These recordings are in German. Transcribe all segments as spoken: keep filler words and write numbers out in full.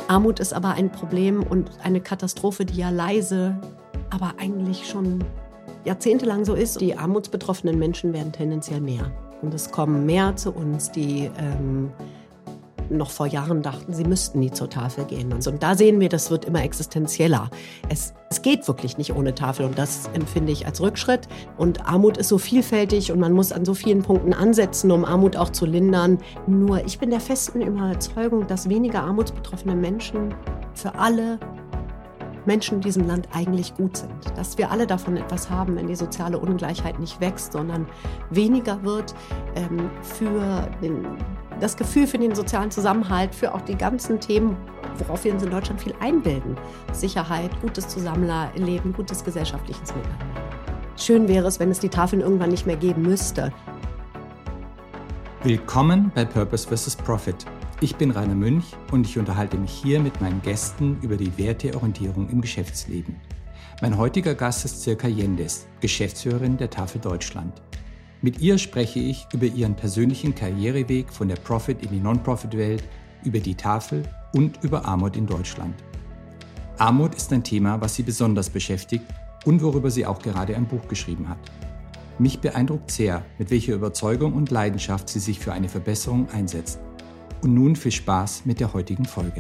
Armut ist aber ein Problem und eine Katastrophe, die ja leise, aber eigentlich schon jahrzehntelang so ist. Die armutsbetroffenen Menschen werden tendenziell mehr. Und es kommen mehr zu uns, die ähm, noch vor Jahren dachten, sie müssten nie zur Tafel gehen. Und, so. und da sehen wir, das wird immer existenzieller. Es, es geht wirklich nicht ohne Tafel und das empfinde ich als Rückschritt. Und Armut ist so vielfältig und man muss an so vielen Punkten ansetzen, um Armut auch zu lindern. Nur ich bin der festen Überzeugung, dass weniger armutsbetroffene Menschen für alle Menschen in diesem Land eigentlich gut sind. Dass wir alle davon etwas haben, wenn die soziale Ungleichheit nicht wächst, sondern weniger wird ähm, für den, das Gefühl für den sozialen Zusammenhalt, für auch die ganzen Themen, worauf wir uns in Deutschland viel einbilden. Sicherheit, gutes Zusammenleben, gutes gesellschaftliches Miteinander. Schön wäre es, wenn es die Tafeln irgendwann nicht mehr geben müsste. Willkommen bei Purpose versus Profit. Ich bin Rainer Münch und ich unterhalte mich hier mit meinen Gästen über die Werteorientierung im Geschäftsleben. Mein heutiger Gast ist Sirka Yendes, Geschäftsführerin der Tafel Deutschland. Mit ihr spreche ich über ihren persönlichen Karriereweg von der Profit- in die Non-Profit-Welt, über die Tafel und über Armut in Deutschland. Armut ist ein Thema, was sie besonders beschäftigt und worüber sie auch gerade ein Buch geschrieben hat. Mich beeindruckt sehr, mit welcher Überzeugung und Leidenschaft sie sich für eine Verbesserung einsetzt. Und nun viel Spaß mit der heutigen Folge.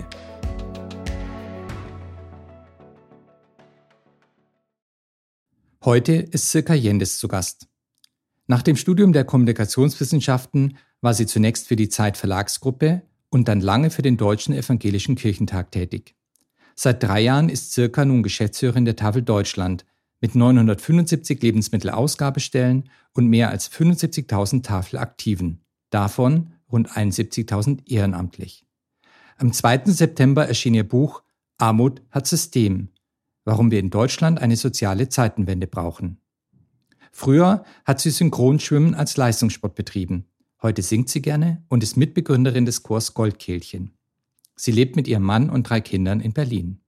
Heute ist Sirka Yendes zu Gast. Nach dem Studium der Kommunikationswissenschaften war sie zunächst für die Zeit Verlagsgruppe und dann lange für den Deutschen Evangelischen Kirchentag tätig. Seit drei Jahren ist Sirka nun Geschäftsführerin der Tafel Deutschland mit neunhundertfünfundsiebzig Lebensmittelausgabestellen und mehr als fünfundsiebzigtausend Tafelaktiven. Davon rund einundsiebzigtausend ehrenamtlich. Am zweiten September erschien ihr Buch Armut hat System. Warum wir in Deutschland eine soziale Zeitenwende brauchen. Früher hat sie Synchronschwimmen als Leistungssport betrieben. Heute singt sie gerne und ist Mitbegründerin des Chors Goldkehlchen. Sie lebt mit ihrem Mann und drei Kindern in Berlin.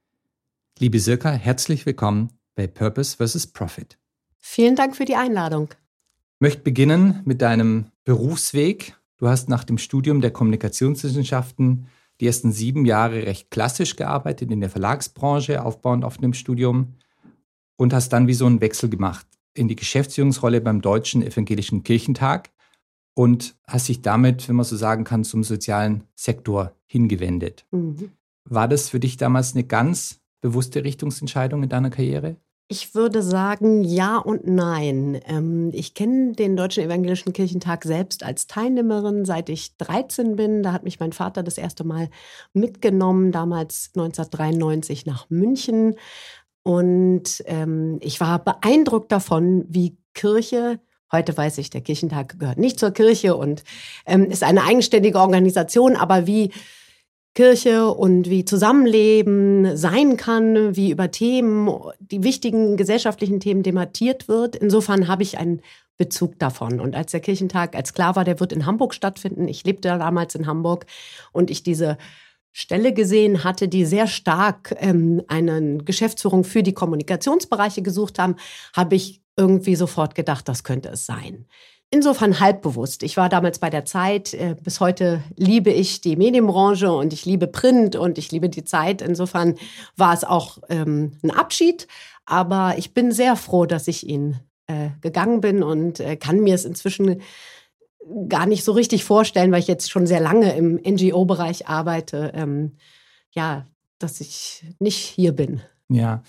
Liebe Sirka, herzlich willkommen bei Purpose versus Profit. Vielen Dank für die Einladung. Ich möchte beginnen mit deinem Berufsweg. Du hast nach dem Studium der Kommunikationswissenschaften die ersten sieben Jahre recht klassisch gearbeitet in der Verlagsbranche, aufbauend auf dem Studium, und hast dann wie so einen Wechsel gemacht in die Geschäftsführungsrolle beim Deutschen Evangelischen Kirchentag und hast dich damit, wenn man so sagen kann, zum sozialen Sektor hingewendet. Mhm. War das für dich damals eine ganz bewusste Richtungsentscheidung in deiner Karriere? Ich würde sagen, ja und nein. Ähm, ich kenne den Deutschen Evangelischen Kirchentag selbst als Teilnehmerin, seit ich dreizehn bin. Da hat mich mein Vater das erste Mal mitgenommen, damals neunzehnhundertdreiundneunzig nach München. Und ähm, ich war beeindruckt davon, wie Kirche, heute weiß ich, der Kirchentag gehört nicht zur Kirche und ähm, ist eine eigenständige Organisation, aber wie Kirche und wie Zusammenleben sein kann, wie über Themen, die wichtigen gesellschaftlichen Themen debattiert wird. Insofern habe ich einen Bezug davon. Und als der Kirchentag, als klar war, der wird in Hamburg stattfinden, ich lebte damals in Hamburg und ich diese Stelle gesehen hatte, die sehr stark ähm, eine Geschäftsführung für die Kommunikationsbereiche gesucht haben, habe ich irgendwie sofort gedacht, das könnte es sein. Insofern halbbewusst. Ich war damals bei der Zeit. Äh, bis heute liebe ich die Medienbranche und ich liebe Print und ich liebe die Zeit. Insofern war es auch ähm, ein Abschied. Aber ich bin sehr froh, dass ich ihn äh, gegangen bin und äh, kann mir es inzwischen gar nicht so richtig vorstellen, weil ich jetzt schon sehr lange im N G O-Bereich arbeite, ähm, ja, dass ich nicht hier bin. Ja,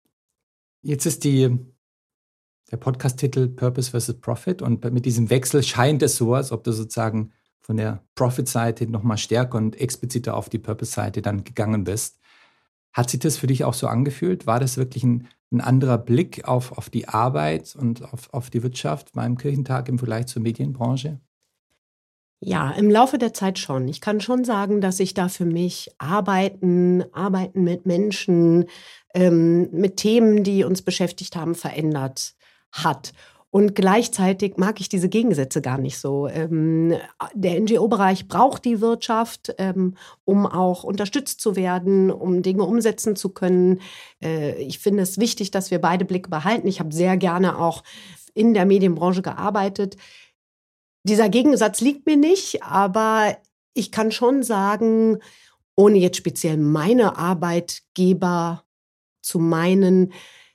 jetzt ist die der Podcast-Titel Purpose versus Profit und mit diesem Wechsel scheint es so, als ob du sozusagen von der Profit-Seite nochmal stärker und expliziter auf die Purpose-Seite dann gegangen bist. Hat sich das für dich auch so angefühlt? War das wirklich ein, ein anderer Blick auf, auf die Arbeit und auf, auf die Wirtschaft beim Kirchentag im Vergleich zur Medienbranche? Ja, im Laufe der Zeit schon. Ich kann schon sagen, dass sich da für mich Arbeiten, Arbeiten mit Menschen, ähm, mit Themen, die uns beschäftigt haben, verändert hat. Und gleichzeitig mag ich diese Gegensätze gar nicht so. Ähm, der N G O-Bereich braucht die Wirtschaft, ähm, um auch unterstützt zu werden, um Dinge umsetzen zu können. Äh, ich finde es wichtig, dass wir beide Blicke behalten. Ich habe sehr gerne auch in der Medienbranche gearbeitet. Dieser Gegensatz liegt mir nicht, aber ich kann schon sagen, ohne jetzt speziell meine Arbeitgeber zu meinen,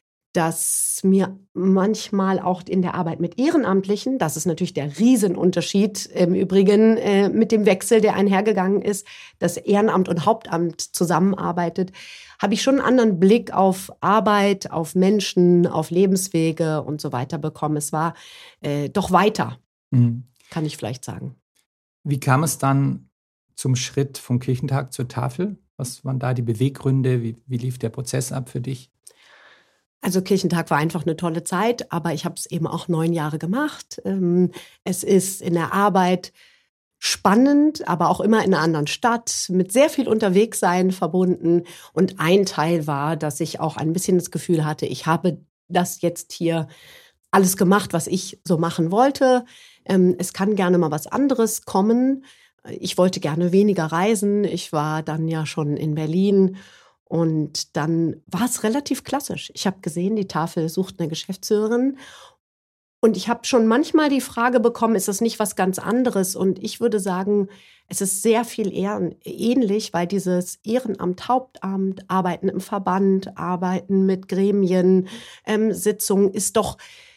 dass mir manchmal auch in der Arbeit mit Ehrenamtlichen, das ist natürlich der Riesenunterschied im Übrigen äh, mit dem Wechsel, der einhergegangen ist, dass Ehrenamt und Hauptamt zusammenarbeitet, habe ich schon einen anderen Blick auf Arbeit, auf Menschen, auf Lebenswege und so weiter bekommen. Es war äh, doch weiter, mhm. kann ich vielleicht sagen. Wie kam es dann zum Schritt vom Kirchentag zur Tafel? Was waren da die Beweggründe? Wie, wie lief der Prozess ab für dich? Also Kirchentag war einfach eine tolle Zeit, aber ich habe es eben auch neun Jahre gemacht. Es ist in der Arbeit spannend, aber auch immer in einer anderen Stadt, mit sehr viel Unterwegssein verbunden. Und ein Teil war, dass ich auch ein bisschen das Gefühl hatte, ich habe das jetzt hier alles gemacht, was ich so machen wollte. Es kann gerne mal was anderes kommen. Ich wollte gerne weniger reisen. Ich war dann ja schon in Berlin. Und dann war es relativ klassisch. Ich habe gesehen, die Tafel sucht eine Geschäftsführerin. Und ich habe schon manchmal die Frage bekommen, ist das nicht was ganz anderes? Und ich würde sagen, es ist sehr viel eher ähnlich, weil dieses Ehrenamt, Hauptamt, Arbeiten im Verband, Arbeiten mit Gremien, ähm, Sitzungen ist doch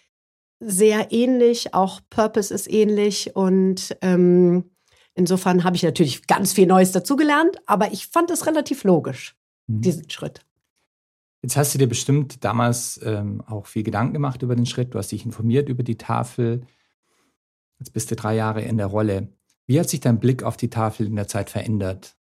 sehr ähnlich. Auch Purpose ist ähnlich. Und ähm, insofern habe ich natürlich ganz viel Neues dazugelernt. Aber ich fand es relativ logisch. Diesen Schritt. Jetzt hast du dir bestimmt damals ähm, auch viel Gedanken gemacht über den Schritt. Du hast dich informiert über die Tafel. Jetzt bist du drei Jahre in der Rolle. Wie hat sich dein Blick auf die Tafel in der Zeit verändert?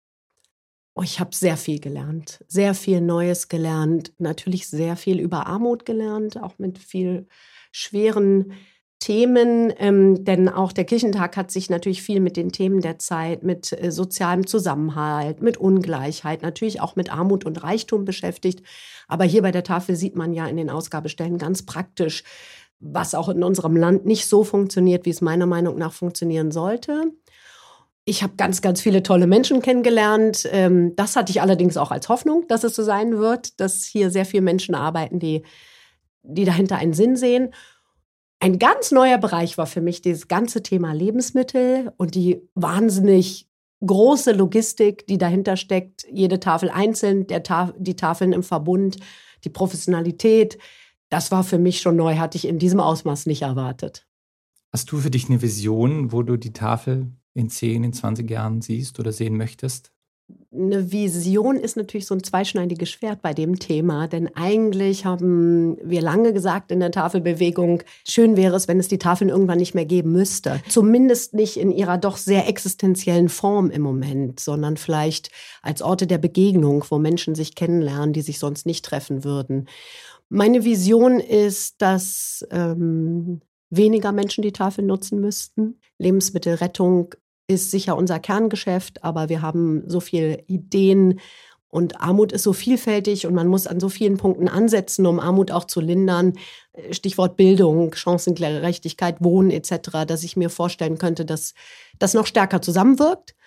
Oh, ich habe sehr viel gelernt, sehr viel Neues gelernt. Natürlich sehr viel über Armut gelernt, auch mit viel schweren Themen, ähm, denn auch der Kirchentag hat sich natürlich viel mit den Themen der Zeit, mit äh, sozialem Zusammenhalt, mit Ungleichheit, natürlich auch mit Armut und Reichtum beschäftigt. Aber hier bei der Tafel sieht man ja in den Ausgabestellen ganz praktisch, was auch in unserem Land nicht so funktioniert, wie es meiner Meinung nach funktionieren sollte. Ich habe ganz, ganz viele tolle Menschen kennengelernt. Ähm, das hatte ich allerdings auch als Hoffnung, dass es so sein wird, dass hier sehr viele Menschen arbeiten, die, die dahinter einen Sinn sehen. Ein ganz neuer Bereich war für mich dieses ganze Thema Lebensmittel und die wahnsinnig große Logistik, die dahinter steckt. Jede Tafel einzeln, der Taf- die Tafeln im Verbund, die Professionalität. Das war für mich schon neu, hatte ich in diesem Ausmaß nicht erwartet. Hast du für dich eine Vision, wo du die Tafel in zehn, in zwanzig Jahren siehst oder sehen möchtest? Eine Vision ist natürlich so ein zweischneidiges Schwert bei dem Thema, denn eigentlich haben wir lange gesagt in der Tafelbewegung, schön wäre es, wenn es die Tafeln irgendwann nicht mehr geben müsste. Zumindest nicht in ihrer doch sehr existenziellen Form im Moment, sondern vielleicht als Orte der Begegnung, wo Menschen sich kennenlernen, die sich sonst nicht treffen würden. Meine Vision ist, dass ähm, weniger Menschen die Tafel nutzen müssten. Lebensmittelrettung ist sicher unser Kerngeschäft, aber wir haben so viele Ideen und Armut ist so vielfältig und man muss an so vielen Punkten ansetzen, um Armut auch zu lindern. Stichwort Bildung, Chancengerechtigkeit, Wohnen et cetera, dass ich mir vorstellen könnte, dass das noch stärker zusammenwirkt.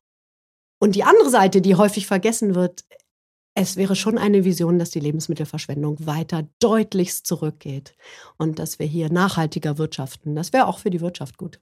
Und die andere Seite, die häufig vergessen wird, es wäre schon eine Vision, dass die Lebensmittelverschwendung weiter deutlichst zurückgeht und dass wir hier nachhaltiger wirtschaften. Das wäre auch für die Wirtschaft gut.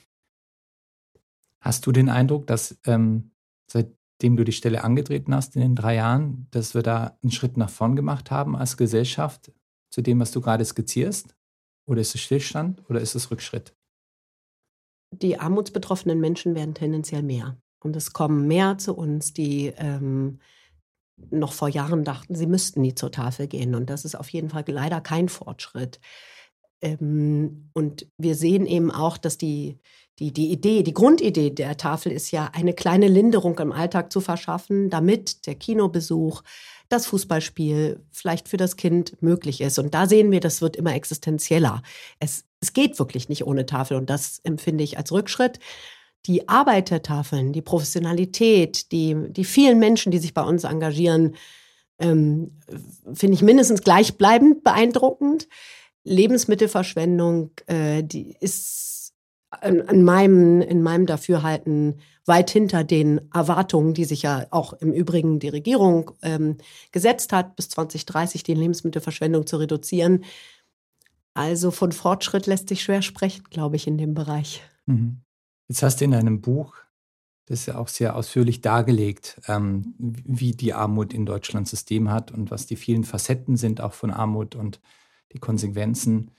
Hast du den Eindruck, dass ähm, seitdem du die Stelle angetreten hast in den drei Jahren, dass wir da einen Schritt nach vorn gemacht haben als Gesellschaft zu dem, was du gerade skizzierst? Oder ist es Stillstand oder ist es Rückschritt? Die armutsbetroffenen Menschen werden tendenziell mehr. Und es kommen mehr zu uns, die ähm, noch vor Jahren dachten, sie müssten nie zur Tafel gehen. Und das ist auf jeden Fall leider kein Fortschritt. Ähm, und wir sehen eben auch, dass die Die, die Idee, die Grundidee der Tafel ist ja, eine kleine Linderung im Alltag zu verschaffen, damit der Kinobesuch, das Fußballspiel vielleicht für das Kind möglich ist. Und da sehen wir, das wird immer existenzieller. Es, es geht wirklich nicht ohne Tafel und das empfinde ich als Rückschritt. Die Arbeit der Tafeln, die Professionalität, die, die vielen Menschen, die sich bei uns engagieren, ähm, finde ich mindestens gleichbleibend beeindruckend. Lebensmittelverschwendung, äh, die ist In meinem, in meinem Dafürhalten weit hinter den Erwartungen, die sich ja auch im Übrigen die Regierung ähm, gesetzt hat, bis zwanzig dreißig die Lebensmittelverschwendung zu reduzieren. Also von Fortschritt lässt sich schwer sprechen, glaube ich, in dem Bereich. Mhm. Jetzt hast du in deinem Buch Das ist ja auch sehr ausführlich dargelegt, ähm, wie die Armut in Deutschland System hat und was die vielen Facetten sind auch von Armut und die Konsequenzen.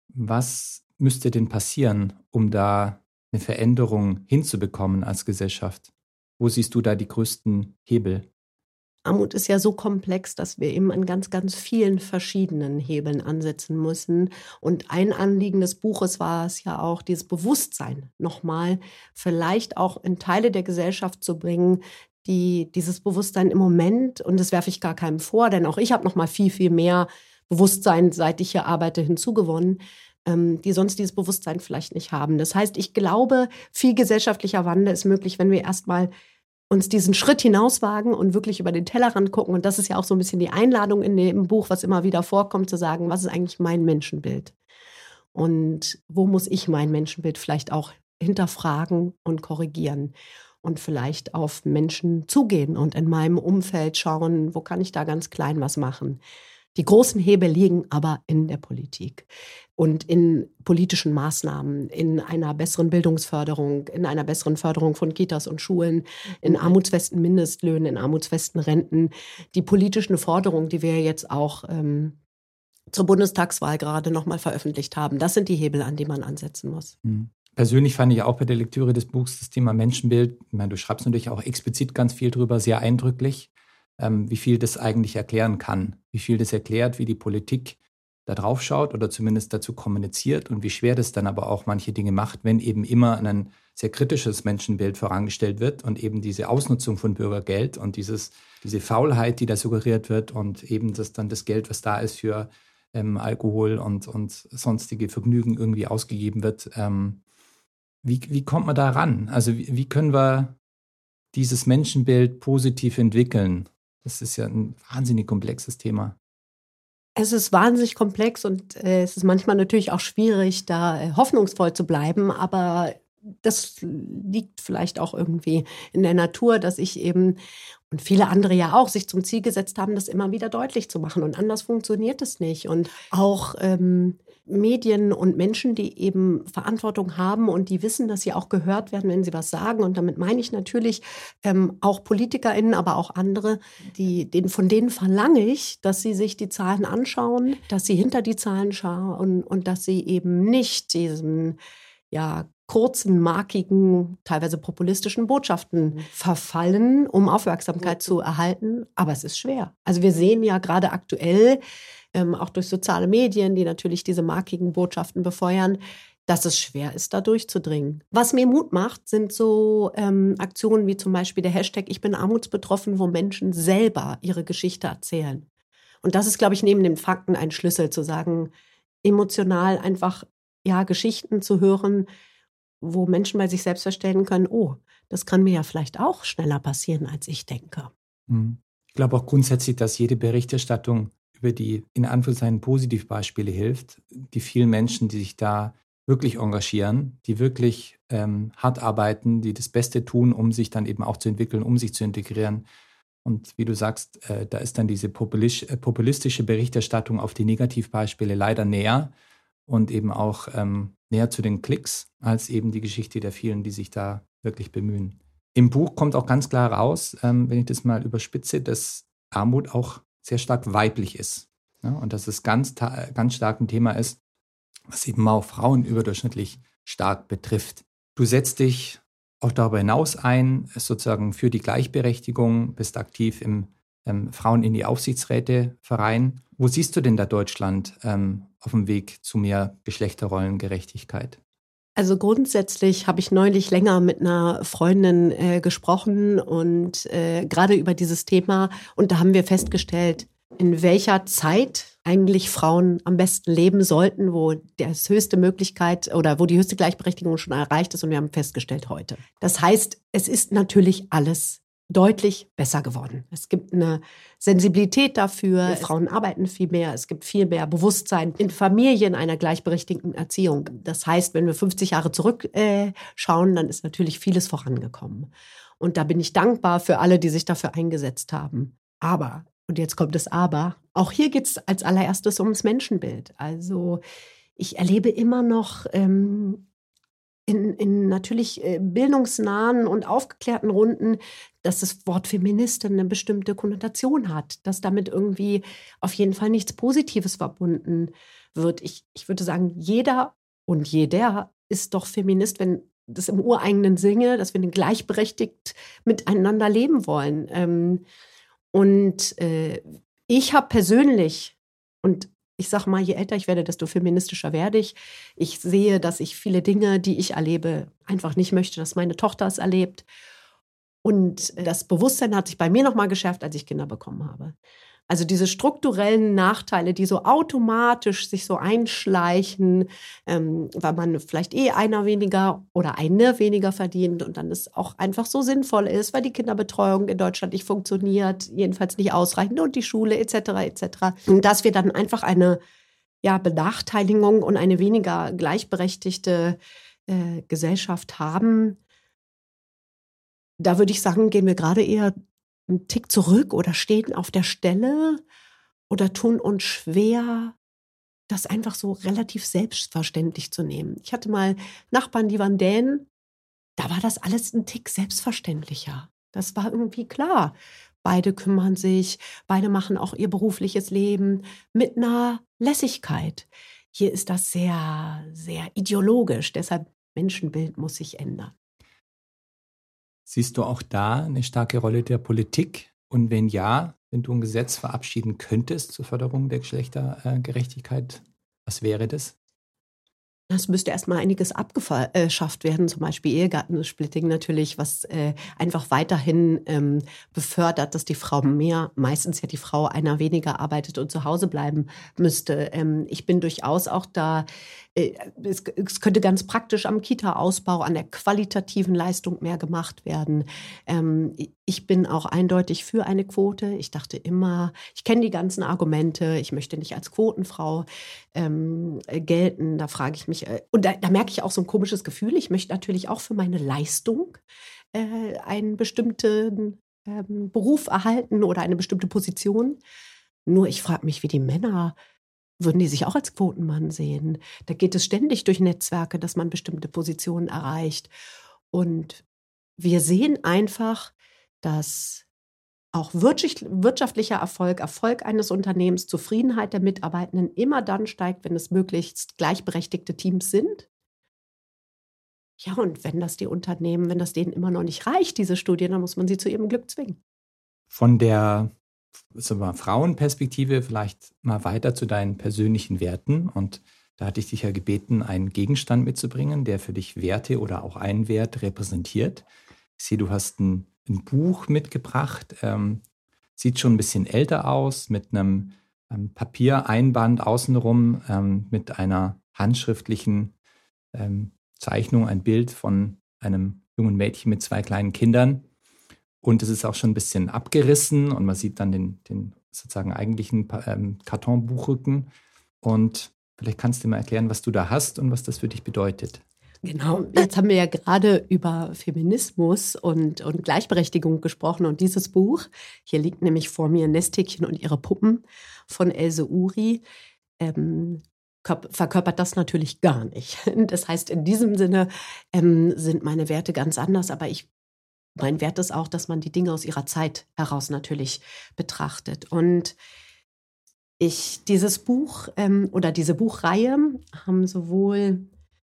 Was müsste denn passieren, um da eine Veränderung hinzubekommen als Gesellschaft? Wo siehst du da die größten Hebel? Armut ist ja so komplex, dass wir eben an ganz, ganz vielen verschiedenen Hebeln ansetzen müssen. Und ein Anliegen des Buches war es ja auch, dieses Bewusstsein nochmal vielleicht auch in Teile der Gesellschaft zu bringen, die dieses Bewusstsein im Moment, und das werfe ich gar keinem vor, denn auch ich habe nochmal viel, viel mehr Bewusstsein, seit ich hier arbeite, hinzugewonnen, ähm, die sonst dieses Bewusstsein vielleicht nicht haben. Das heißt, ich glaube, viel gesellschaftlicher Wandel ist möglich, wenn wir erstmal uns diesen Schritt hinauswagen und wirklich über den Tellerrand gucken. Und das ist ja auch so ein bisschen die Einladung in dem Buch, was immer wieder vorkommt, zu sagen, was ist eigentlich mein Menschenbild? Und wo muss ich mein Menschenbild vielleicht auch hinterfragen und korrigieren? Und vielleicht auf Menschen zugehen und in meinem Umfeld schauen, wo kann ich da ganz klein was machen? Die großen Hebel liegen aber in der Politik und in politischen Maßnahmen, in einer besseren Bildungsförderung, in einer besseren Förderung von Kitas und Schulen, in armutsfesten Mindestlöhnen, in armutsfesten Renten. Die politischen Forderungen, die wir jetzt auch ähm, zur Bundestagswahl gerade noch mal veröffentlicht haben, das sind die Hebel, an die man ansetzen muss. Mhm. Persönlich fand ich auch bei der Lektüre des Buchs das Thema Menschenbild, ich meine, du schreibst natürlich auch explizit ganz viel drüber, sehr eindrücklich, ähm, wie viel das eigentlich erklären kann, wie viel das erklärt, wie die Politik da drauf schaut oder zumindest dazu kommuniziert und wie schwer das dann aber auch manche Dinge macht, wenn eben immer ein sehr kritisches Menschenbild vorangestellt wird und eben diese Ausnutzung von Bürgergeld und dieses, diese Faulheit, die da suggeriert wird und eben das dann das Geld, was da ist für ähm, Alkohol und, und sonstige Vergnügen irgendwie ausgegeben wird. Ähm, wie, wie kommt man da ran? Also wie, wie können wir dieses Menschenbild positiv entwickeln? Das ist ja ein wahnsinnig komplexes Thema. Es ist wahnsinnig komplex und äh, es ist manchmal natürlich auch schwierig, da äh, hoffnungsvoll zu bleiben, aber das liegt vielleicht auch irgendwie in der Natur, dass ich eben und viele andere ja auch sich zum Ziel gesetzt haben, das immer wieder deutlich zu machen. Und anders funktioniert es nicht. Und auch ähm, Medien und Menschen, die eben Verantwortung haben und die wissen, dass sie auch gehört werden, wenn sie was sagen. Und damit meine ich natürlich ähm, auch PolitikerInnen, aber auch andere, die, denen, von denen verlange ich, dass sie sich die Zahlen anschauen, dass sie hinter die Zahlen schauen und, und dass sie eben nicht diesen, ja, kurzen, markigen, teilweise populistischen Botschaften verfallen, um Aufmerksamkeit zu erhalten. Aber es ist schwer. Also wir sehen ja gerade aktuell, ähm, auch durch soziale Medien, die natürlich diese markigen Botschaften befeuern, dass es schwer ist, da durchzudringen. Was mir Mut macht, sind so ähm, Aktionen wie zum Beispiel der Hashtag Ich bin armutsbetroffen, wo Menschen selber ihre Geschichte erzählen. Und das ist, glaube ich, neben den Fakten ein Schlüssel, zu sagen, emotional einfach ja Geschichten zu hören, wo Menschen bei sich selbst feststellen können, oh, das kann mir ja vielleicht auch schneller passieren, als ich denke. Ich glaube auch grundsätzlich, dass jede Berichterstattung über die in Anführungszeichen Positivbeispiele hilft. Die vielen Menschen, die sich da wirklich engagieren, die wirklich ähm, hart arbeiten, die das Beste tun, um sich dann eben auch zu entwickeln, um sich zu integrieren. Und wie du sagst, äh, da ist dann diese populisch, äh, populistische Berichterstattung auf die Negativbeispiele leider näher und eben auch ähm, näher zu den Klicks als eben die Geschichte der vielen, die sich da wirklich bemühen. Im Buch kommt auch ganz klar raus, ähm, wenn ich das mal überspitze, dass Armut auch sehr stark weiblich ist. Ja? Und dass es ganz, ganz stark ein Thema ist, was eben auch Frauen überdurchschnittlich stark betrifft. Du setzt dich auch darüber hinaus ein, sozusagen für die Gleichberechtigung, bist aktiv im ähm, Frauen in die Aufsichtsräte Verein. Wo siehst du denn da Deutschland ähm, auf dem Weg zu mehr Geschlechterrollengerechtigkeit? Also grundsätzlich habe ich neulich länger mit einer Freundin äh, gesprochen und äh, gerade über dieses Thema. Und da haben wir festgestellt, in welcher Zeit eigentlich Frauen am besten leben sollten, wo die höchste Möglichkeit oder wo die höchste Gleichberechtigung schon erreicht ist. Und wir haben festgestellt heute. Das heißt, es ist natürlich alles deutlich besser geworden. Es gibt eine Sensibilität dafür. Frauen arbeiten viel mehr. Es gibt viel mehr Bewusstsein in Familien einer gleichberechtigten Erziehung. Das heißt, wenn wir fünfzig Jahre zurückschauen, äh, dann ist natürlich vieles vorangekommen. Und da bin ich dankbar für alle, die sich dafür eingesetzt haben. Aber, und jetzt kommt das Aber, auch hier geht es als allererstes ums Menschenbild. Also ich erlebe immer noch ähm, in, in natürlich äh, bildungsnahen und aufgeklärten Runden, dass das Wort Feministin eine bestimmte Konnotation hat, dass damit irgendwie auf jeden Fall nichts Positives verbunden wird. Ich, ich würde sagen, jeder und jeder ist doch Feminist, wenn das im ureigenen Sinne, dass wir gleichberechtigt miteinander leben wollen. Ähm, und äh, ich habe persönlich, und ich sage mal, je älter ich werde, desto feministischer werde ich. Ich sehe, dass ich viele Dinge, die ich erlebe, einfach nicht möchte, dass meine Tochter es erlebt. Und das Bewusstsein hat sich bei mir noch mal geschärft, als ich Kinder bekommen habe. Also diese strukturellen Nachteile, die so automatisch sich so einschleichen, ähm, weil man vielleicht eh einer weniger oder eine weniger verdient und dann es auch einfach so sinnvoll ist, weil die Kinderbetreuung in Deutschland nicht funktioniert, jedenfalls nicht ausreichend und die Schule et cetera et cetera. Und dass wir dann einfach eine ja, Benachteiligung und eine weniger gleichberechtigte äh, Gesellschaft haben, da würde ich sagen, gehen wir gerade eher einen Tick zurück oder stehen auf der Stelle oder tun uns schwer, das einfach so relativ selbstverständlich zu nehmen. Ich hatte mal Nachbarn, die waren Dänen, da war das alles ein Tick selbstverständlicher. Das war irgendwie klar. Beide kümmern sich, beide machen auch ihr berufliches Leben mit einer Lässigkeit. Hier ist das sehr, sehr ideologisch, deshalb Menschenbild muss sich ändern. Siehst du auch da eine starke Rolle der Politik? Und wenn ja, wenn du ein Gesetz verabschieden könntest zur Förderung der Geschlechtergerechtigkeit, was wäre das? Es müsste erstmal einiges abgeschafft werden, zum Beispiel Ehegattensplitting natürlich, was äh, einfach weiterhin ähm, befördert, dass die Frau mehr, meistens ja die Frau einer weniger arbeitet und zu Hause bleiben müsste. Ähm, ich bin durchaus auch da, äh, es, es könnte ganz praktisch am Kita-Ausbau, an der qualitativen Leistung mehr gemacht werden. Ähm, ich bin auch eindeutig für eine Quote. Ich dachte immer, ich kenne die ganzen Argumente, ich möchte nicht als Quotenfrau ähm, gelten. Da frage ich mich, und da, da merke ich auch so ein komisches Gefühl. Ich möchte natürlich auch für meine Leistung äh, einen bestimmten ähm, Beruf erhalten oder eine bestimmte Position. Nur ich frage mich, wie die Männer, würden die sich auch als Quotenmann sehen? Da geht es ständig durch Netzwerke, dass man bestimmte Positionen erreicht. Und wir sehen einfach, dass auch wirtschaftlicher Erfolg, Erfolg eines Unternehmens, Zufriedenheit der Mitarbeitenden immer dann steigt, wenn es möglichst gleichberechtigte Teams sind. Ja, und wenn das die Unternehmen, wenn das denen immer noch nicht reicht, diese Studien, dann muss man sie zu ihrem Glück zwingen. Von der sagen wir mal, Frauenperspektive vielleicht mal weiter zu deinen persönlichen Werten. Und da hatte ich dich ja gebeten, einen Gegenstand mitzubringen, der für dich Werte oder auch einen Wert repräsentiert. Ich sehe, du hast ein ein Buch mitgebracht, ähm, sieht schon ein bisschen älter aus, mit einem ähm, Papiereinband außenrum, ähm, mit einer handschriftlichen ähm, Zeichnung, ein Bild von einem jungen Mädchen mit zwei kleinen Kindern. Und es ist auch schon ein bisschen abgerissen und man sieht dann den, den sozusagen eigentlichen ähm, Kartonbuchrücken. Und vielleicht kannst du mal erklären, was du da hast und was das für dich bedeutet. Genau, jetzt haben wir ja gerade über Feminismus und, und Gleichberechtigung gesprochen und dieses Buch, hier liegt nämlich vor mir Nesthäkchen und ihre Puppen von Else Uri, ähm, verkörpert das natürlich gar nicht. Das heißt, in diesem Sinne ähm, sind meine Werte ganz anders, aber ich, mein Wert ist auch, dass man die Dinge aus ihrer Zeit heraus natürlich betrachtet. Und ich, dieses Buch ähm, oder diese Buchreihe haben sowohl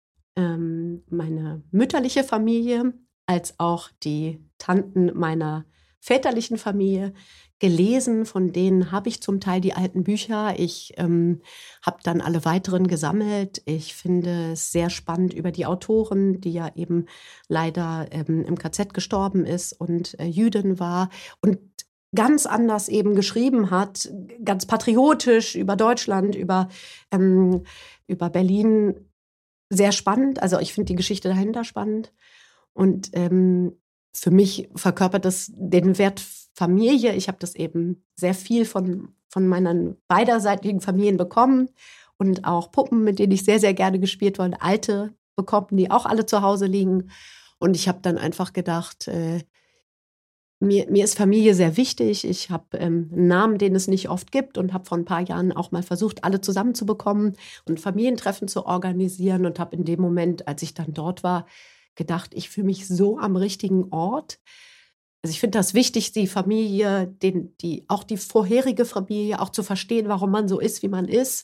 meine mütterliche Familie als auch die Tanten meiner väterlichen Familie gelesen. Von denen habe ich zum Teil die alten Bücher. Ich ähm, habe dann alle weiteren gesammelt. Ich finde es sehr spannend über die Autorin, die ja eben leider ähm, im K Z gestorben ist und äh, Jüdin war und ganz anders eben geschrieben hat, ganz patriotisch über Deutschland, über, ähm, über Berlin. Sehr spannend, also ich finde die Geschichte dahinter spannend und ähm, für mich verkörpert das den Wert Familie. Ich habe das eben sehr viel von, von meinen beiderseitigen Familien bekommen und auch Puppen, mit denen ich sehr, sehr gerne gespielt habe, alte bekommen, die auch alle zu Hause liegen und ich habe dann einfach gedacht, äh, Mir, mir ist Familie sehr wichtig. Ich habe ähm, einen Namen, den es nicht oft gibt und habe vor ein paar Jahren auch mal versucht, alle zusammenzubekommen und Familientreffen zu organisieren und habe in dem Moment, als ich dann dort war, gedacht, ich fühle mich so am richtigen Ort. Also ich finde das wichtig, die Familie, den, die, auch die vorherige Familie, auch zu verstehen, warum man so ist, wie man ist.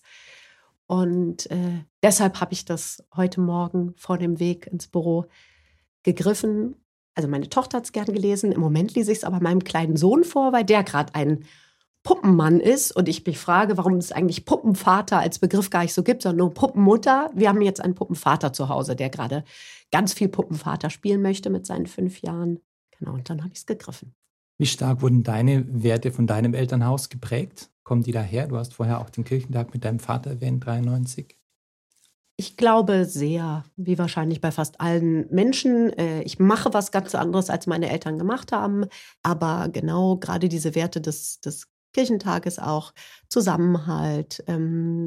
Und äh, deshalb habe ich das heute Morgen vor dem Weg ins Büro gegriffen. Also meine Tochter hat es gern gelesen. Im Moment lese ich es aber meinem kleinen Sohn vor, weil der gerade ein Puppenmann ist. Und ich mich frage, warum es eigentlich Puppenvater als Begriff gar nicht so gibt, sondern nur Puppenmutter. Wir haben jetzt einen Puppenvater zu Hause, der gerade ganz viel Puppenvater spielen möchte mit seinen fünf Jahren. Genau, und dann habe ich es gegriffen. Wie stark wurden deine Werte von deinem Elternhaus geprägt? Kommen die daher? Du hast vorher auch den Kirchentag mit deinem Vater erwähnt, dreiundneunzig. Ich glaube sehr, wie wahrscheinlich bei fast allen Menschen. Äh, Ich mache was ganz anderes, als meine Eltern gemacht haben. Aber genau gerade diese Werte des, des Kirchentages auch, Zusammenhalt, ähm,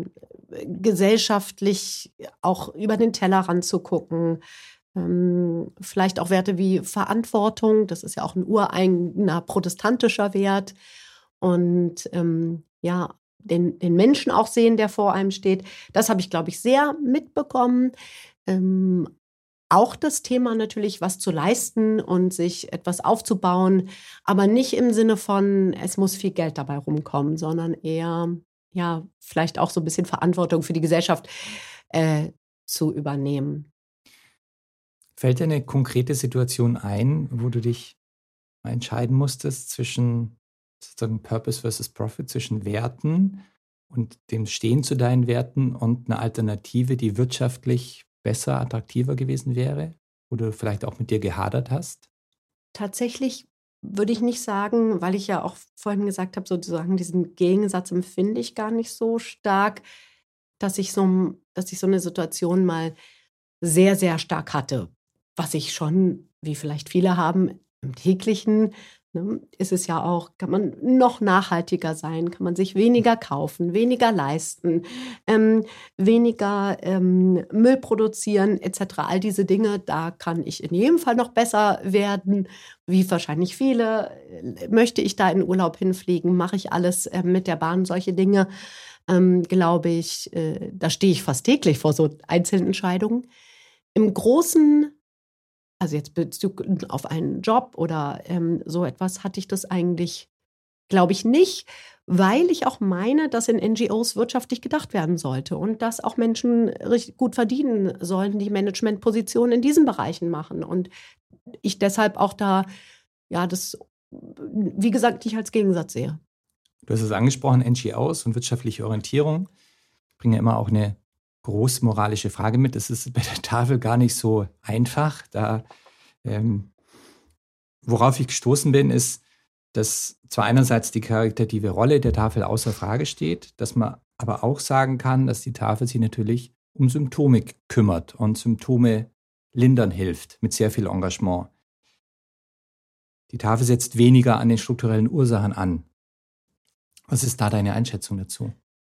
gesellschaftlich auch über den Tellerrand zu gucken. Ähm, vielleicht auch Werte wie Verantwortung. Das ist ja auch ein ureigener protestantischer Wert. Und ähm, ja, den, den Menschen auch sehen, der vor einem steht. Das habe ich, glaube ich, sehr mitbekommen. Ähm, auch das Thema natürlich, was zu leisten und sich etwas aufzubauen, aber nicht im Sinne von, es muss viel Geld dabei rumkommen, sondern eher, ja, vielleicht auch so ein bisschen Verantwortung für die Gesellschaft äh, zu übernehmen. Fällt dir eine konkrete Situation ein, wo du dich mal entscheiden musstest zwischen sozusagen Purpose versus Profit, zwischen Werten und dem Stehen zu deinen Werten und eine Alternative, die wirtschaftlich besser, attraktiver gewesen wäre, wo du vielleicht auch mit dir gehadert hast? Tatsächlich würde ich nicht sagen, weil ich ja auch vorhin gesagt habe, sozusagen diesen Gegensatz empfinde ich gar nicht so stark, dass ich so, dass ich so eine Situation mal sehr, sehr stark hatte. Was ich schon, wie vielleicht viele haben, im täglichen, ne, ist es ja auch, kann man noch nachhaltiger sein, kann man sich weniger kaufen, weniger leisten, ähm, weniger ähm, Müll produzieren et cetera. All diese Dinge, da kann ich in jedem Fall noch besser werden, wie wahrscheinlich viele. Äh, Möchte ich da in Urlaub hinfliegen, mache ich alles äh, mit der Bahn, solche Dinge, ähm, glaube ich, äh, da stehe ich fast täglich vor so Einzelentscheidungen. Im Großen, also jetzt Bezug auf einen Job oder ähm, so etwas, hatte ich das eigentlich, glaube ich, nicht, weil ich auch meine, dass in N G Os wirtschaftlich gedacht werden sollte und dass auch Menschen richtig gut verdienen sollen, die Managementpositionen in diesen Bereichen machen. Und ich deshalb auch da, ja, das, wie gesagt, nicht als Gegensatz sehe. Du hast es angesprochen, N G Os und wirtschaftliche Orientierung bringen ja immer auch eine große moralische Frage mit. Das ist bei der Tafel gar nicht so einfach. Da, ähm, worauf ich gestoßen bin, ist, dass zwar einerseits die karitative Rolle der Tafel außer Frage steht, dass man aber auch sagen kann, dass die Tafel sich natürlich um Symptome kümmert und Symptome lindern hilft mit sehr viel Engagement. Die Tafel setzt weniger an den strukturellen Ursachen an. Was ist da deine Einschätzung dazu?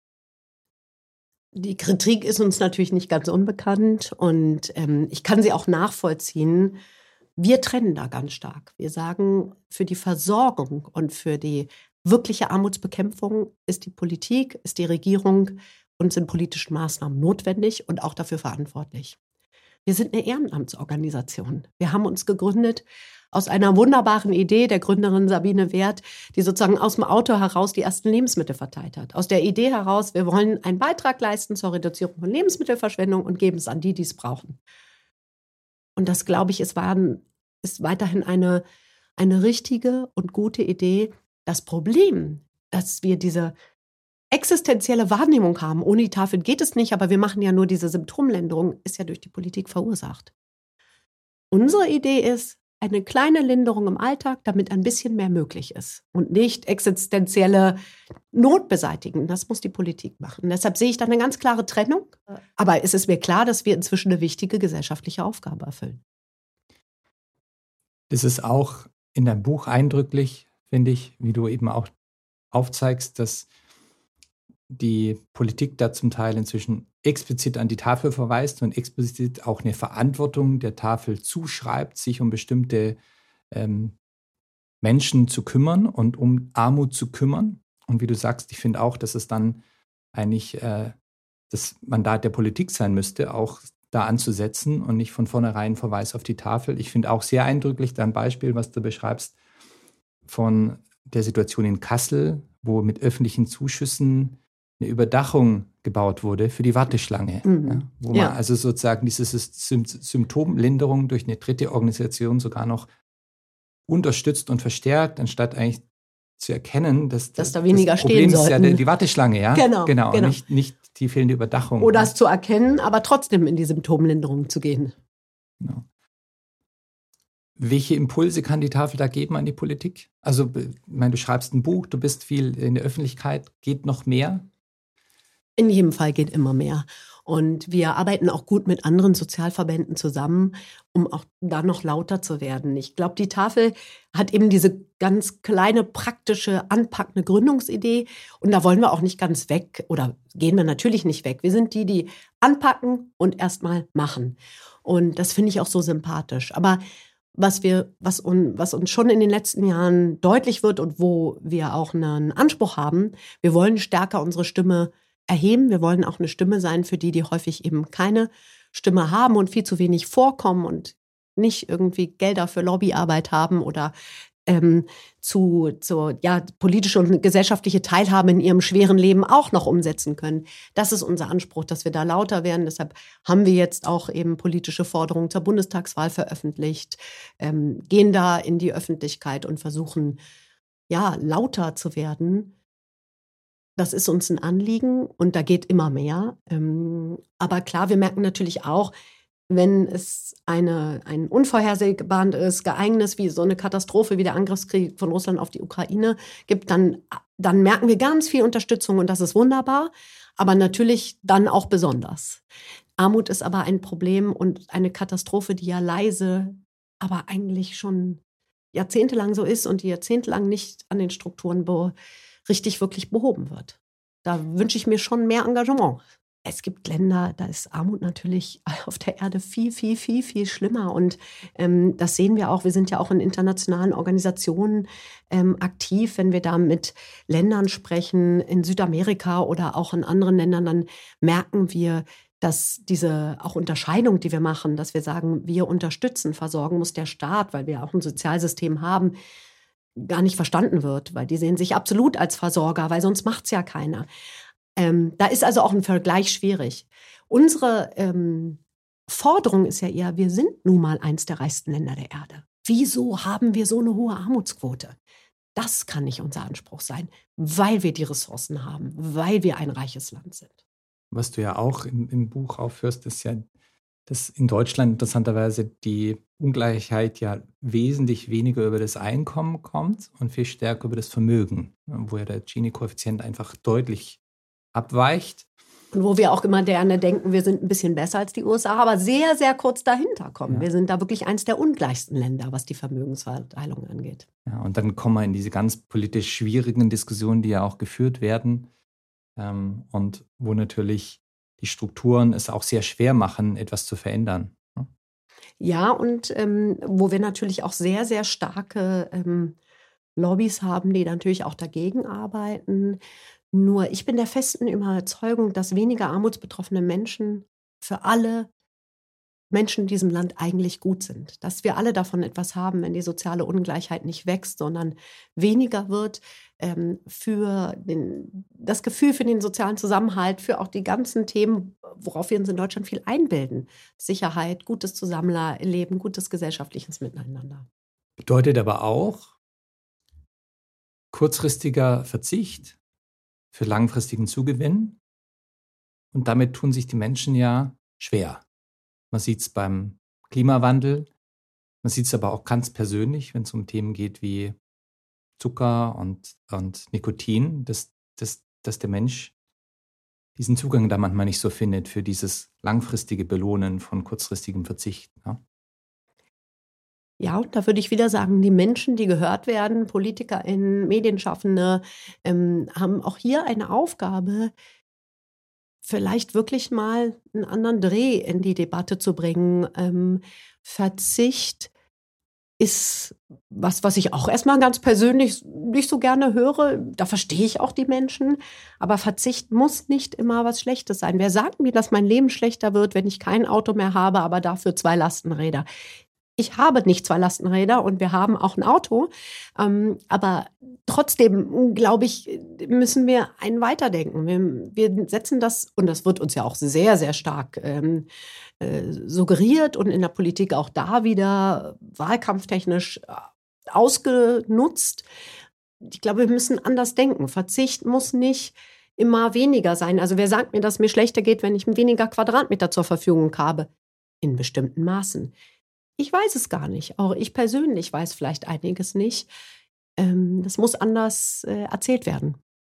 Die Kritik ist uns natürlich nicht ganz unbekannt und ähm, ich kann sie auch nachvollziehen. Wir trennen da ganz stark. Wir sagen, für die Versorgung und für die wirkliche Armutsbekämpfung ist die Politik, ist die Regierung und sind politische Maßnahmen notwendig und auch dafür verantwortlich. Wir sind eine Ehrenamtsorganisation. Wir haben uns gegründet aus einer wunderbaren Idee der Gründerin Sabine Werth, die sozusagen aus dem Auto heraus die ersten Lebensmittel verteilt hat. Aus der Idee heraus, wir wollen einen Beitrag leisten zur Reduzierung von Lebensmittelverschwendung und geben es an die, die es brauchen. Und das, glaube ich, ist, war, ist weiterhin eine, eine richtige und gute Idee. Das Problem, dass wir diese existenzielle Wahrnehmung haben, ohne die Tafel geht es nicht, aber wir machen ja nur diese Symptomlinderung, ist ja durch die Politik verursacht. Unsere Idee ist, eine kleine Linderung im Alltag, damit ein bisschen mehr möglich ist und nicht existenzielle Not beseitigen. Das muss die Politik machen. Deshalb sehe ich da eine ganz klare Trennung. Aber es ist mir klar, dass wir inzwischen eine wichtige gesellschaftliche Aufgabe erfüllen. Das ist auch in deinem Buch eindrücklich, finde ich, wie du eben auch aufzeigst, dass die Politik da zum Teil inzwischen explizit an die Tafel verweist und explizit auch eine Verantwortung der Tafel zuschreibt, sich um bestimmte ähm, Menschen zu kümmern und um Armut zu kümmern. Und wie du sagst, ich finde auch, dass es dann eigentlich äh, das Mandat der Politik sein müsste, auch da anzusetzen und nicht von vornherein Verweis auf die Tafel. Ich finde auch sehr eindrücklich dein Beispiel, was du beschreibst, von der Situation in Kassel, wo mit öffentlichen Zuschüssen eine Überdachung gebaut wurde für die Warteschlange. Mhm. Ja, wo man Ja. also sozusagen diese Sym- Symptomlinderung durch eine dritte Organisation sogar noch unterstützt und verstärkt, anstatt eigentlich zu erkennen, dass, Dass das, da weniger das Problem stehen ist ja sollten. die, die Warteschlange, ja? Genau, genau, genau. Nicht, nicht die fehlende Überdachung. Oder ja? es zu erkennen, aber trotzdem in die Symptomlinderung zu gehen. Genau. Welche Impulse kann die Tafel da geben an die Politik? Also, ich meine, du schreibst ein Buch, du bist viel in der Öffentlichkeit, geht noch mehr? In jedem Fall geht immer mehr. Und wir arbeiten auch gut mit anderen Sozialverbänden zusammen, um auch da noch lauter zu werden. Ich glaube, die Tafel hat eben diese ganz kleine, praktische, anpackende Gründungsidee. Und da wollen wir auch nicht ganz weg oder gehen wir natürlich nicht weg. Wir sind die, die anpacken und erstmal machen. Und das finde ich auch so sympathisch. Aber was wir, was, un, was uns schon in den letzten Jahren deutlich wird und wo wir auch einen Anspruch haben, wir wollen stärker unsere Stimme erheben. Wir wollen auch eine Stimme sein für die, die häufig eben keine Stimme haben und viel zu wenig vorkommen und nicht irgendwie Gelder für Lobbyarbeit haben oder ähm, zu, zu ja, politische und gesellschaftliche Teilhabe in ihrem schweren Leben auch noch umsetzen können. Das ist unser Anspruch, dass wir da lauter werden. Deshalb haben wir jetzt auch eben politische Forderungen zur Bundestagswahl veröffentlicht, ähm, gehen da in die Öffentlichkeit und versuchen, ja, lauter zu werden. Das ist uns ein Anliegen und da geht immer mehr. Ähm, aber klar, wir merken natürlich auch, wenn es eine, ein unvorhersehbares Ereignis wie so eine Katastrophe wie der Angriffskrieg von Russland auf die Ukraine gibt, dann, dann merken wir ganz viel Unterstützung und das ist wunderbar, aber natürlich dann auch besonders. Armut ist aber ein Problem und eine Katastrophe, die ja leise, aber eigentlich schon jahrzehntelang so ist und die jahrzehntelang nicht an den Strukturen be- richtig wirklich behoben wird. Da wünsche ich mir schon mehr Engagement. Es gibt Länder, da ist Armut natürlich auf der Erde viel, viel, viel, viel schlimmer. Und ähm, das sehen wir auch. Wir sind ja auch in internationalen Organisationen ähm, aktiv. Wenn wir da mit Ländern sprechen, in Südamerika oder auch in anderen Ländern, dann merken wir, dass diese auch Unterscheidung, die wir machen, dass wir sagen, wir unterstützen, versorgen muss der Staat, weil wir auch ein Sozialsystem haben, gar nicht verstanden wird, weil die sehen sich absolut als Versorger, weil sonst macht es ja keiner. Ähm, da ist also auch ein Vergleich schwierig. Unsere ähm, Forderung ist ja eher, wir sind nun mal eins der reichsten Länder der Erde. Wieso haben wir so eine hohe Armutsquote? Das kann nicht unser Anspruch sein, weil wir die Ressourcen haben, weil wir ein reiches Land sind. Was du ja auch im, im Buch aufführst, ist ja, dass in Deutschland interessanterweise die Ungleichheit ja wesentlich weniger über das Einkommen kommt und viel stärker über das Vermögen, wo ja der Gini-Koeffizient einfach deutlich abweicht. Und wo wir auch immer gerne denken, wir sind ein bisschen besser als die U S A, aber sehr, sehr kurz dahinter kommen. Ja. Wir sind da wirklich eins der ungleichsten Länder, was die Vermögensverteilung angeht. Ja, und dann kommen wir in diese ganz politisch schwierigen Diskussionen, die ja auch geführt werden, ähm, und wo natürlich die Strukturen es auch sehr schwer machen, etwas zu verändern. Ja, und ähm, wo wir natürlich auch sehr, sehr starke ähm, Lobbys haben, die natürlich auch dagegen arbeiten. Nur ich bin der festen Überzeugung, dass weniger armutsbetroffene Menschen für alle Menschen in diesem Land eigentlich gut sind. Dass wir alle davon etwas haben, wenn die soziale Ungleichheit nicht wächst, sondern weniger wird, ähm, für den, das Gefühl für den sozialen Zusammenhalt, für auch die ganzen Themen, worauf wir uns in Deutschland viel einbilden. Sicherheit, gutes Zusammenleben, gutes gesellschaftliches Miteinander. Bedeutet aber auch kurzfristiger Verzicht für langfristigen Zugewinn. Und damit tun sich die Menschen ja schwer. Man sieht es beim Klimawandel, man sieht es aber auch ganz persönlich, wenn es um Themen geht wie Zucker und, und Nikotin, dass, dass, dass der Mensch diesen Zugang da manchmal nicht so findet für dieses langfristige Belohnen von kurzfristigem Verzicht. Ja, Ja, und da würde ich wieder sagen, die Menschen, die gehört werden, PolitikerInnen, Medienschaffende, ähm, haben auch hier eine Aufgabe, vielleicht wirklich mal einen anderen Dreh in die Debatte zu bringen. Ähm, Verzicht ist was, was ich auch erstmal ganz persönlich nicht so gerne höre. Da verstehe ich auch die Menschen. Aber Verzicht muss nicht immer was Schlechtes sein. Wer sagt mir, dass mein Leben schlechter wird, wenn ich kein Auto mehr habe, aber dafür zwei Lastenräder? Ich habe nicht zwei Lastenräder und wir haben auch ein Auto. Ähm, aber trotzdem, glaube ich, müssen wir einen weiterdenken. Wir, wir setzen das, und das wird uns ja auch sehr, sehr stark ähm, äh, suggeriert und in der Politik auch da wieder wahlkampftechnisch ausgenutzt. Ich glaube, wir müssen anders denken. Verzicht muss nicht immer weniger sein. Also wer sagt mir, dass mir schlechter geht, wenn ich weniger Quadratmeter zur Verfügung habe? In bestimmten Maßen. Ich weiß es gar nicht. Auch ich persönlich weiß vielleicht einiges nicht. Ähm, das muss anders äh, erzählt werden.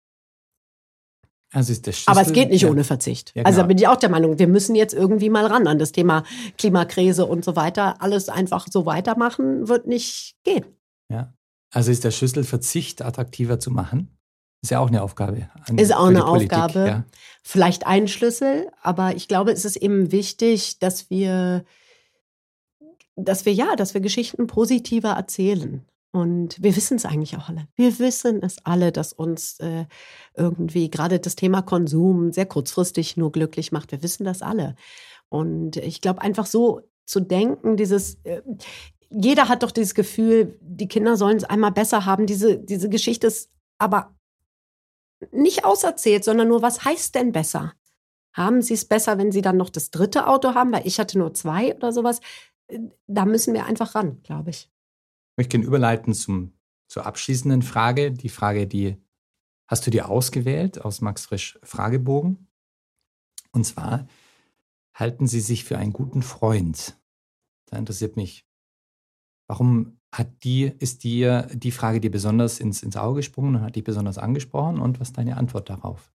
Also ist der Schlüssel, aber es geht nicht ja. ohne Verzicht. Ja, also da genau. bin ich auch der Meinung, wir müssen jetzt irgendwie mal ran an das Thema Klimakrise und so weiter. Alles einfach so weitermachen wird nicht gehen. Ja. Also ist der Schlüssel, Verzicht attraktiver zu machen? Ist ja auch eine Aufgabe. An, Ist auch für die eine Politik, Aufgabe. Ja. Vielleicht ein Schlüssel, aber ich glaube, es ist eben wichtig, dass wir, dass wir ja, dass wir Geschichten positiver erzählen. Und wir wissen es eigentlich auch alle. Wir wissen es alle, dass uns äh, irgendwie gerade das Thema Konsum sehr kurzfristig nur glücklich macht. Wir wissen das alle. Und ich glaube, einfach so zu denken, dieses, äh, jeder hat doch dieses Gefühl, die Kinder sollen es einmal besser haben. Diese, diese Geschichte ist aber nicht auserzählt, sondern nur, was heißt denn besser? Haben sie es besser, wenn sie dann noch das dritte Auto haben? Weil ich hatte nur zwei oder sowas. Da müssen wir einfach ran, glaube ich. Ich möchte gerne überleiten zum, zur abschließenden Frage. Die Frage, die hast du dir ausgewählt aus Max Frisch Fragebogen. Und zwar, halten Sie sich für einen guten Freund? Da interessiert mich, warum hat die, ist dir die Frage dir besonders ins, ins Auge gesprungen und hat dich besonders angesprochen? Und was ist deine Antwort darauf?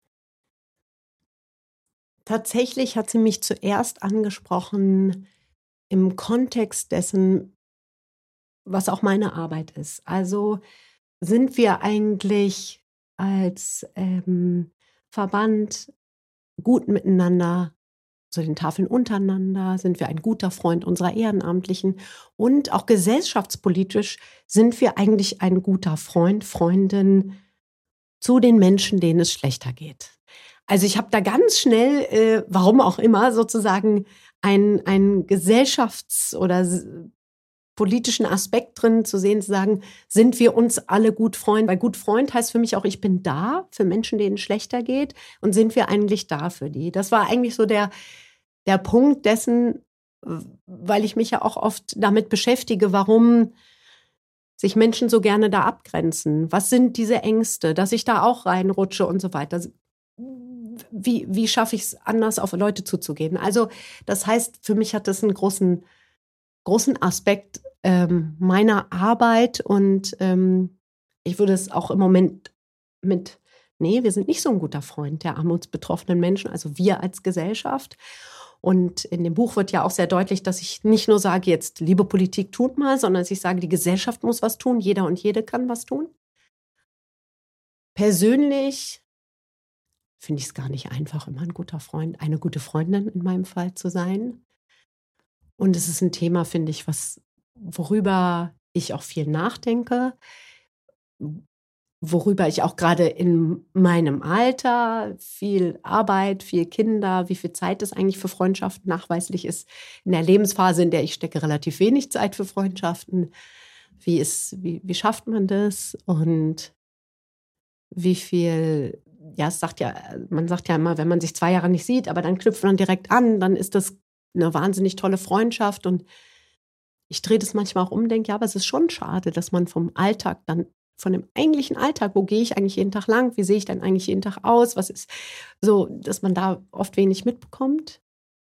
Tatsächlich hat sie mich zuerst angesprochen im Kontext dessen, was auch meine Arbeit ist. Also sind wir eigentlich als ähm, Verband gut miteinander, zu den Tafeln untereinander, sind wir ein guter Freund unserer Ehrenamtlichen und auch gesellschaftspolitisch sind wir eigentlich ein guter Freund, Freundin zu den Menschen, denen es schlechter geht. Also ich habe da ganz schnell, äh, warum auch immer, sozusagen ein, ein Gesellschafts- oder politischen Aspekt drin zu sehen, zu sagen, sind wir uns alle gut Freunde? Weil gut Freund heißt für mich auch, ich bin da für Menschen, denen es schlechter geht und sind wir eigentlich da für die? Das war eigentlich so der, der Punkt dessen, weil ich mich ja auch oft damit beschäftige, warum sich Menschen so gerne da abgrenzen. Was sind diese Ängste, dass ich da auch reinrutsche und so weiter? Wie, wie schaffe ich es, anders auf Leute zuzugehen? Also das heißt, für mich hat das einen großen großen Aspekt ähm, meiner Arbeit und ähm, ich würde es auch im Moment mit, nee, wir sind nicht so ein guter Freund der armutsbetroffenen Menschen, also wir als Gesellschaft. Und in dem Buch wird ja auch sehr deutlich, dass ich nicht nur sage, jetzt, liebe Politik, tut mal, sondern dass ich sage, die Gesellschaft muss was tun, jeder und jede kann was tun. Persönlich finde ich es gar nicht einfach, immer ein guter Freund, eine gute Freundin in meinem Fall zu sein. Und es ist ein Thema, finde ich, was, worüber ich auch viel nachdenke, worüber ich auch gerade in meinem Alter viel Arbeit, viel Kinder, wie viel Zeit es eigentlich für Freundschaften nachweislich ist. In der Lebensphase, in der ich stecke, relativ wenig Zeit für Freundschaften. Wie ist, wie, wie schafft man das? Und wie viel, ja, es sagt ja, man sagt ja immer, wenn man sich zwei Jahre nicht sieht, aber dann knüpft man direkt an, dann ist das eine wahnsinnig tolle Freundschaft und ich drehe das manchmal auch um, denke, ja, aber es ist schon schade, dass man vom Alltag dann, von dem eigentlichen Alltag, wo gehe ich eigentlich jeden Tag lang, wie sehe ich dann eigentlich jeden Tag aus, was ist so, dass man da oft wenig mitbekommt.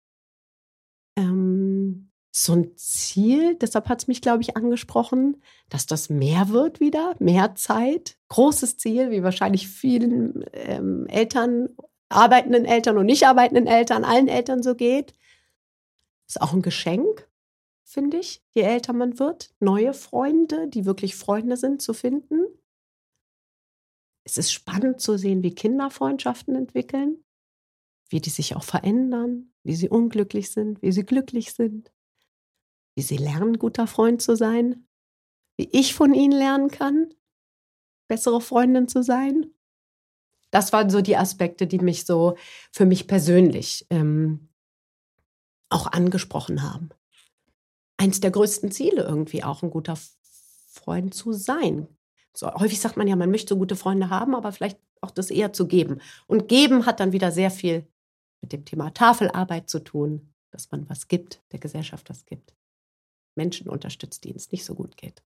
Ähm, so ein Ziel, deshalb hat es mich, glaube ich, angesprochen, dass das mehr wird wieder, mehr Zeit, großes Ziel, wie wahrscheinlich vielen ähm, Eltern, arbeitenden Eltern und nicht arbeitenden Eltern, allen Eltern so geht. Ist auch ein Geschenk, finde ich, je älter man wird, neue Freunde, die wirklich Freunde sind, zu finden. Es ist spannend zu sehen, wie Kinder Freundschaften entwickeln, wie die sich auch verändern, wie sie unglücklich sind, wie sie glücklich sind, wie sie lernen, guter Freund zu sein, wie ich von ihnen lernen kann, bessere Freundin zu sein. Das waren so die Aspekte, die mich so für mich persönlich ähm, auch angesprochen haben. Eins der größten Ziele irgendwie auch, ein guter Freund zu sein. So, häufig sagt man ja, man möchte so gute Freunde haben, aber vielleicht auch das eher zu geben. Und geben hat dann wieder sehr viel mit dem Thema Tafelarbeit zu tun, dass man was gibt, der Gesellschaft was gibt. Menschen unterstützt, denen es nicht so gut geht.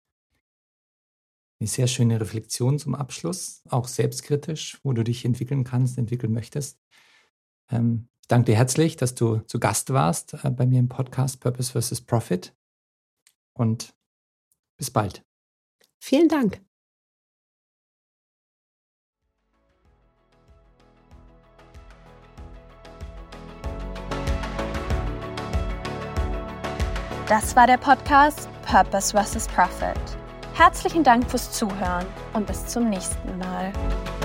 Eine sehr schöne Reflexion zum Abschluss, auch selbstkritisch, wo du dich entwickeln kannst, entwickeln möchtest. Ähm, ich danke dir herzlich, dass du zu Gast warst äh, bei mir im Podcast Purpose versus Profit. Und bis bald. Vielen Dank. Das war der Podcast Purpose versus Profit. Herzlichen Dank fürs Zuhören und bis zum nächsten Mal.